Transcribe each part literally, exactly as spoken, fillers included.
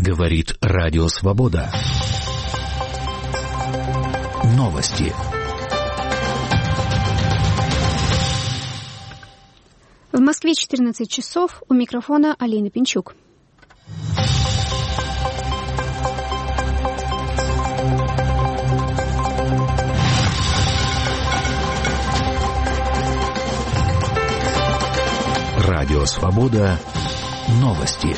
Говорит Радио Свобода. Новости. В Москве четырнадцать часов. У микрофона Алина Пинчук. Радио Свобода. Новости.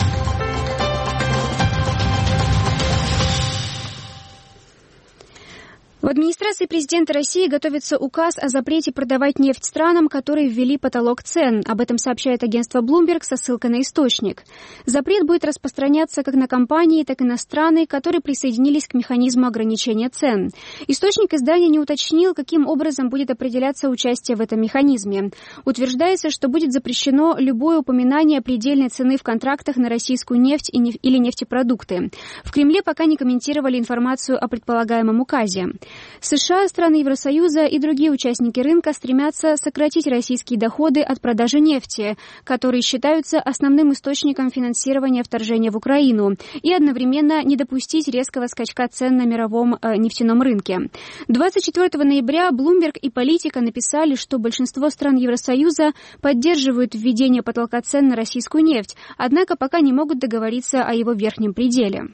В администрации президента России готовится указ о запрете продавать нефть странам, которые ввели потолок цен. Об этом сообщает агентство Bloomberg со ссылкой на источник. Запрет будет распространяться как на компании, так и на страны, которые присоединились к механизму ограничения цен. Источник издания не уточнил, каким образом будет определяться участие в этом механизме. Утверждается, что будет запрещено любое упоминание предельной цены в контрактах на российскую нефть или нефтепродукты. В Кремле пока не комментировали информацию о предполагаемом указе. США, страны Евросоюза и другие участники рынка стремятся сократить российские доходы от продажи нефти, которые считаются основным источником финансирования вторжения в Украину, и одновременно не допустить резкого скачка цен на мировом э, нефтяном рынке. двадцать четвёртого ноября Bloomberg и Политика написали, что большинство стран Евросоюза поддерживают введение потолка цен на российскую нефть, однако пока не могут договориться о его верхнем пределе.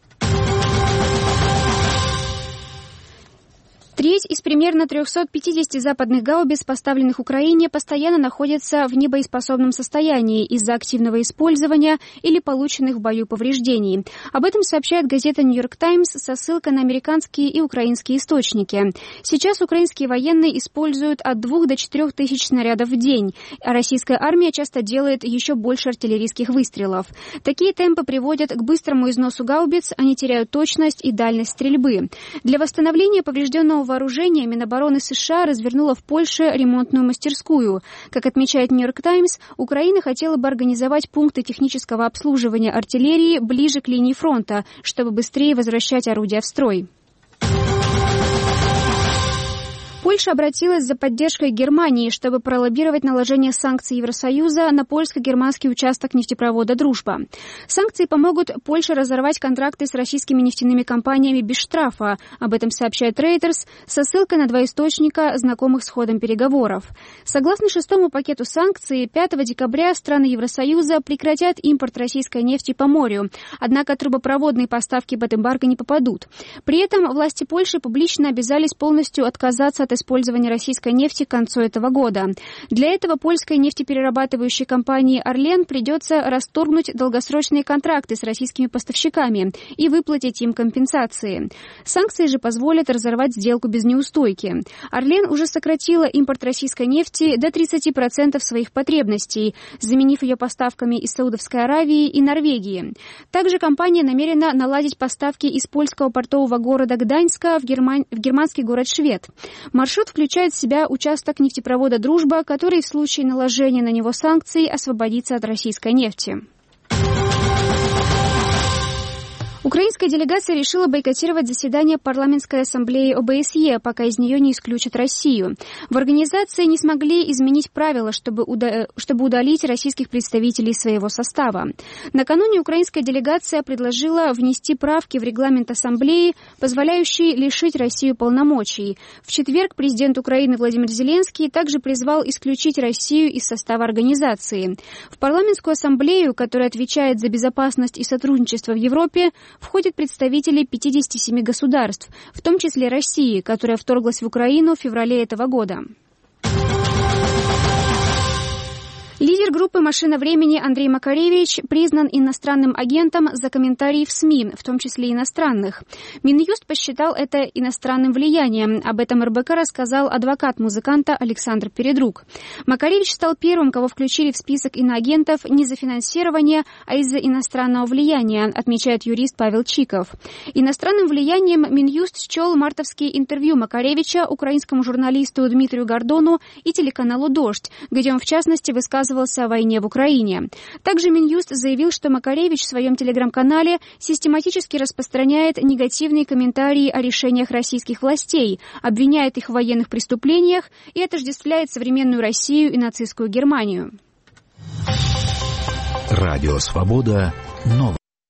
Треть из примерно трехсот пятидесяти западных гаубиц, поставленных Украине, постоянно находятся в небоеспособном состоянии из-за активного использования или полученных в бою повреждений. Об этом сообщает газета «Нью-Йорк Таймс» со ссылкой на американские и украинские источники. Сейчас украинские военные используют от двух до четырех тысяч снарядов в день, а российская армия часто делает еще больше артиллерийских выстрелов. Такие темпы приводят к быстрому износу гаубиц, они теряют точность и дальность стрельбы. Для восстановления поврежденного вооружения Минобороны США развернула в Польше ремонтную мастерскую. Как отмечает «Нью-Йорк Таймс», Украина хотела бы организовать пункты технического обслуживания артиллерии ближе к линии фронта, чтобы быстрее возвращать орудия в строй. Польша обратилась за поддержкой Германии, чтобы пролоббировать наложение санкций Евросоюза на польско-германский участок нефтепровода «Дружба». Санкции помогут Польше разорвать контракты с российскими нефтяными компаниями без штрафа. Об этом сообщает Reuters со ссылкой на два источника, знакомых с ходом переговоров. Согласно шестому пакету санкций, пятого декабря страны Евросоюза прекратят импорт российской нефти по морю, однако трубопроводные поставки под эмбарго не попадут. При этом власти Польши публично обязались полностью отказаться от использования российской нефти к концу этого года. Для этого польской нефтеперерабатывающей компании «Орлен» придется расторгнуть долгосрочные контракты с российскими поставщиками и выплатить им компенсации. Санкции же позволят разорвать сделку без неустойки. «Орлен» уже сократила импорт российской нефти до тридцати процентов своих потребностей, заменив ее поставками из Саудовской Аравии и Норвегии. Также компания намерена наладить поставки из польского портового города Гданьска в, Герман... в германский город Швед. Маршрут включает в себя участок нефтепровода «Дружба», который в случае наложения на него санкций освободится от российской нефти. Украинская делегация решила бойкотировать заседание парламентской ассамблеи О Бэ Эс Е, пока из нее не исключат Россию. В организации не смогли изменить правила, чтобы, уда- чтобы удалить российских представителей своего состава. Накануне украинская делегация предложила внести правки в регламент ассамблеи, позволяющие лишить Россию полномочий. В четверг президент Украины Владимир Зеленский также призвал исключить Россию из состава организации. В парламентскую ассамблею, которая отвечает за безопасность и сотрудничество в Европе, входят представители пятидесяти семи государств, в том числе России, которая вторглась в Украину в феврале этого года. Лидер группы «Машина времени» Андрей Макаревич признан иностранным агентом за комментарии в СМИ, в том числе иностранных. Минюст посчитал это иностранным влиянием. Об этом Эр Бэ Ка рассказал адвокат музыканта Александр Передрук. Макаревич стал первым, кого включили в список иноагентов не за финансирование, а из-за иностранного влияния, отмечает юрист Павел Чиков. Иностранным влиянием Минюст счел мартовские интервью Макаревича украинскому журналисту Дмитрию Гордону и телеканалу «Дождь», где он, в частности, высказывал о войне в Украине. Также Минюст заявил, что Макаревич в своем телеграм-канале систематически распространяет негативные комментарии о решениях российских властей, обвиняет их в военных преступлениях и отождествляет современную Россию и нацистскую Германию. Радио Свобода. Новости.